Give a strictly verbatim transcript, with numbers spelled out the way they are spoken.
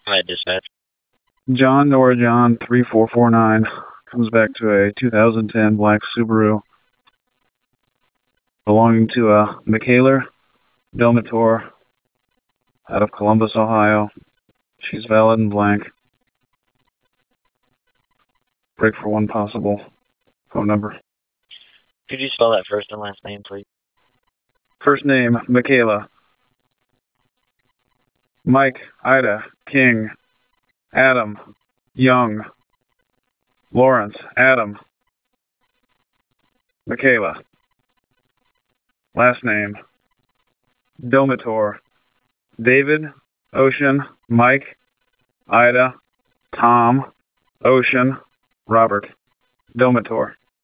Alright, dispatch. John Nora John three four four nine comes back to a two thousand ten black Subaru belonging to a Michaela Delmator out of Columbus, Ohio. She's valid and blank. Break for one possible phone number. Could you spell that first and last name, please? First name, Michaela. Mike, Ida, King, Adam, Young, Lawrence, Adam, Michaela. Last name, Domator, David, Ocean, Mike, Ida, Tom, Ocean, Robert, Domator.